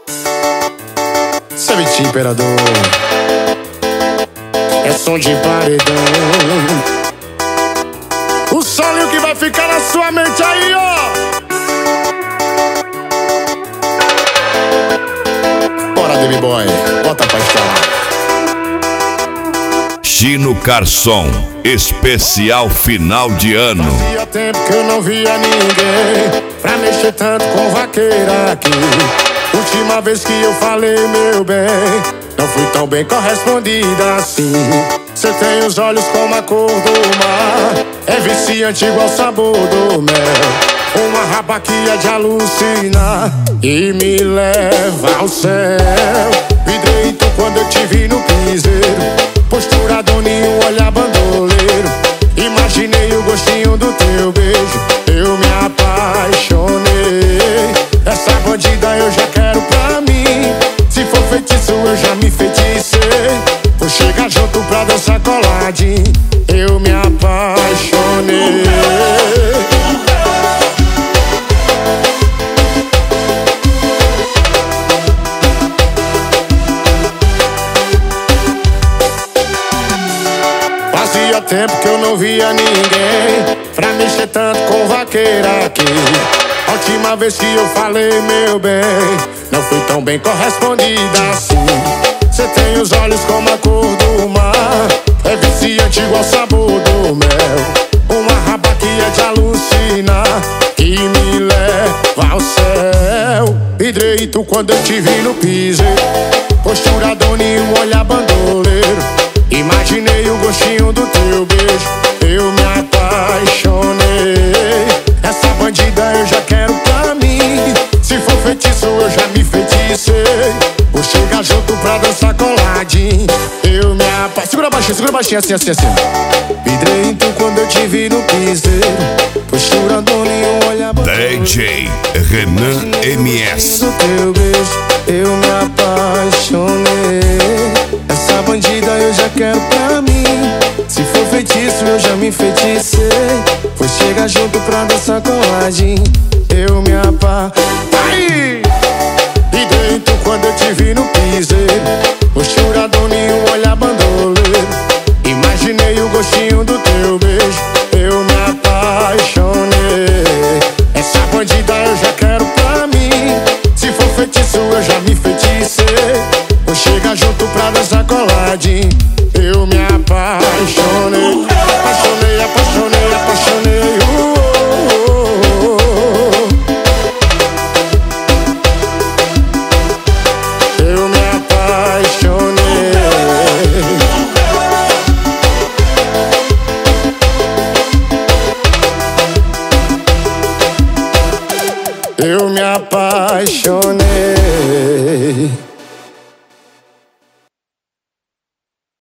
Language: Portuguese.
Savage Imperador. É som de paredão. O solinho que vai ficar na sua mente aí, ó. Bora, Demi Boy, bota pra estralar. Chino Carson, especial final de ano. Fazia tempo que eu não via ninguém pra mexer tanto com vaqueira aqui. Última vez que eu falei, meu bem, não fui tão bem correspondida assim. Cê tem os olhos como a cor do mar, é viciante igual o sabor do mel. Uma raba que é de alucinar e me leva ao céu. Vidrei então quando eu te vi no piseiro, postura doninho, olhar bandoleiro. Imaginei o gostinho do teu beijo, eu me apaixonei. Essa bandida eu já quero pra mim, se for feitiço eu já me feticei. Vou chegar junto pra dançar coladinho, eu me apaixonei. Fazia tempo que eu não via ninguém pra mexer tanto com vaqueira aqui. A última vez que eu falei, meu bem, não fui tão bem correspondida assim. Cê tem os olhos como a cor do mar, é viciante igual o sabor do mel. Uma raba que é de alucinar, que me leva ao céu. Vidrei tu quando eu te vi no piseiro, postura doninho, olhar bandoleiro. Imaginei o gostinho do teu beijo, eu me apaixonei. Essa bandida eu já quero pra mim, se for feitiço eu já me feticei. Vou chegar junto pra dançar coladinho, eu me apaixonei. Segura baixinho, assim, assim, assim. Vidrei então quando eu te vi no piseiro, postura doninho, olhar bandoleiro. DJ Renan MS. Do teu beijo, eu me apaixonei. Essa bandida eu já quero pra mim, se for feitiço eu já me feticei. Vou chegar junto pra dançar coladinho, eu me apaixonei. E dentro quando eu te vi no piseiro, postura doninho, olhar bandoleiro. Imaginei o gostinho do teu beijo, eu me apaixonei. Essa bandida eu já quero pra mim, se for feitiço eu já me feticei. Vou chegar junto pra dançar coladinho, eu me apaixonei. Apaixonei, apaixonei, apaixonei. Eu me apaixonei. Eu me apaixonei.